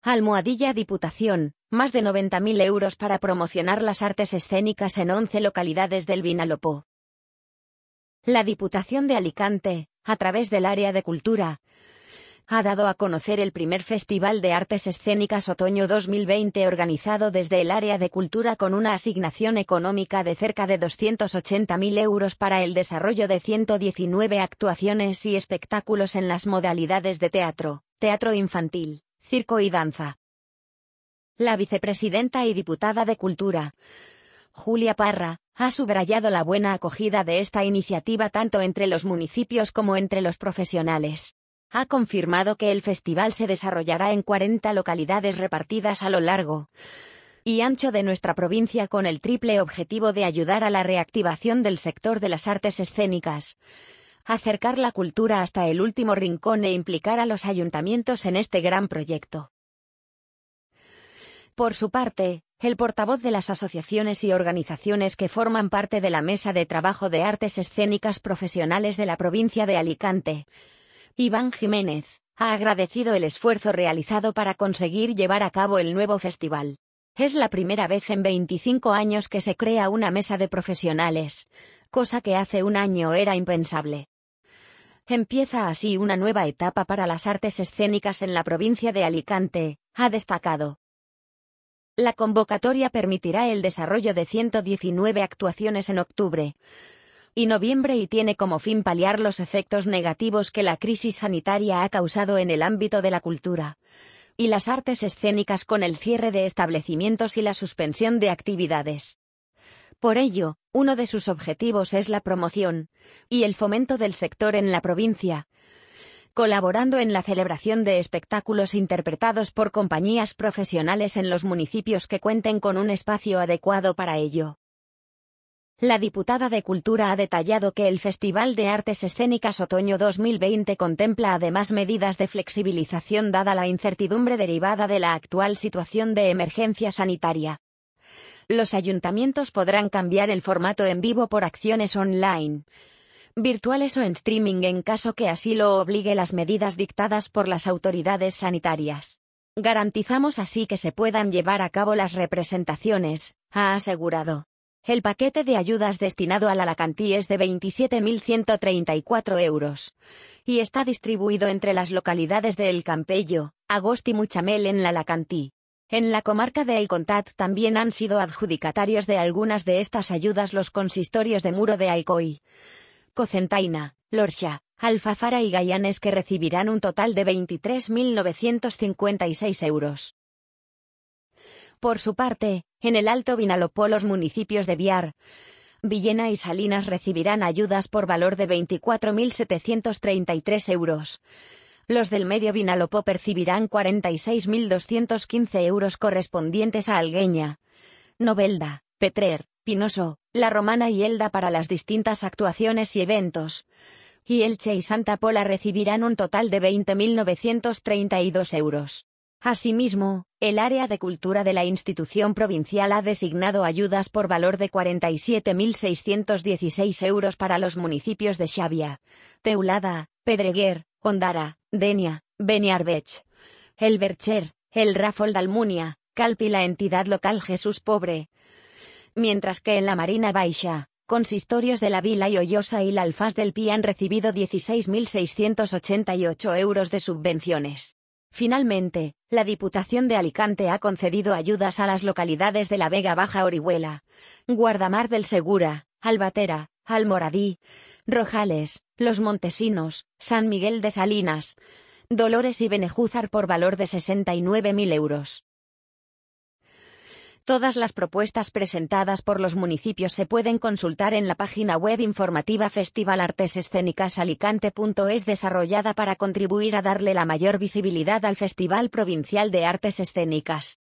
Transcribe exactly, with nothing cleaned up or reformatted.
Almohadilla Diputación, más de noventa mil euros para promocionar las artes escénicas en once localidades del Vinalopó. La Diputación de Alicante, a través del Área de Cultura, ha dado a conocer el primer Festival de Artes Escénicas Otoño dos mil veinte organizado desde el Área de Cultura con una asignación económica de cerca de doscientos ochenta mil euros para el desarrollo de ciento diecinueve actuaciones y espectáculos en las modalidades de teatro, teatro infantil, circo y danza. La vicepresidenta y diputada de Cultura, Julia Parra, ha subrayado la buena acogida de esta iniciativa tanto entre los municipios como entre los profesionales. Ha confirmado que el festival se desarrollará en cuarenta localidades repartidas a lo largo y ancho de nuestra provincia con el triple objetivo de ayudar a la reactivación del sector de las artes escénicas, acercar la cultura hasta el último rincón e implicar a los ayuntamientos en este gran proyecto. Por su parte, el portavoz de las asociaciones y organizaciones que forman parte de la Mesa de Trabajo de Artes Escénicas Profesionales de la provincia de Alicante, Iván Jiménez, ha agradecido el esfuerzo realizado para conseguir llevar a cabo el nuevo festival. Es la primera vez en veinticinco años que se crea una mesa de profesionales, cosa que hace un año era impensable. Empieza así una nueva etapa para las artes escénicas en la provincia de Alicante, ha destacado. La convocatoria permitirá el desarrollo de ciento diecinueve actuaciones en octubre y noviembre y tiene como fin paliar los efectos negativos que la crisis sanitaria ha causado en el ámbito de la cultura y las artes escénicas con el cierre de establecimientos y la suspensión de actividades. Por ello, uno de sus objetivos es la promoción y el fomento del sector en la provincia, colaborando en la celebración de espectáculos interpretados por compañías profesionales en los municipios que cuenten con un espacio adecuado para ello. La diputada de Cultura ha detallado que el Festival de Artes Escénicas Otoño dos mil veinte contempla además medidas de flexibilización dada la incertidumbre derivada de la actual situación de emergencia sanitaria. Los ayuntamientos podrán cambiar el formato en vivo por acciones online, virtuales o en streaming en caso que así lo obligue las medidas dictadas por las autoridades sanitarias. Garantizamos así que se puedan llevar a cabo las representaciones, ha asegurado. El paquete de ayudas destinado al Alacantí es de veintisiete mil ciento treinta y cuatro euros y está distribuido entre las localidades de El Campello, Agost y Muchamel en la Alacantí. En la comarca de El Contat también han sido adjudicatarios de algunas de estas ayudas los consistorios de Muro de Alcoy, Cocentaina, Lorxa, Alfafara y Gayanes, que recibirán un total de veintitrés mil novecientos cincuenta y seis euros. Por su parte, en el Alto Vinalopó los municipios de Biar, Villena y Salinas recibirán ayudas por valor de veinticuatro mil setecientos treinta y tres euros. Los del Medio Vinalopó percibirán cuarenta y seis mil doscientos quince euros correspondientes a Algueña, Novelda, Petrer, Pinoso, La Romana y Elda para las distintas actuaciones y eventos. Y Elche y Santa Pola recibirán un total de veinte mil novecientos treinta y dos euros. Asimismo, el área de cultura de la institución provincial ha designado ayudas por valor de cuarenta y siete mil seiscientos dieciséis euros para los municipios de Xavia, Teulada, Pedreguer, Ondara, Denia, Beniarbech, El Bercher, El Ràfol d'Almúnia, Calp y la entidad local Jesús Pobre. Mientras que en la Marina Baixa, consistorios de la Vila y Ollosa y la Alfaz del Pi han recibido dieciséis mil seiscientos ochenta y ocho euros de subvenciones. Finalmente, la Diputación de Alicante ha concedido ayudas a las localidades de la Vega Baja Orihuela, Guardamar del Segura, Albatera, Almoradí, Rojales, Los Montesinos, San Miguel de Salinas, Dolores y Benejúzar por valor de sesenta y nueve mil euros. Todas las propuestas presentadas por los municipios se pueden consultar en la página web informativa festival artes escénicas alicante punto es, desarrollada para contribuir a darle la mayor visibilidad al Festival Provincial de Artes Escénicas.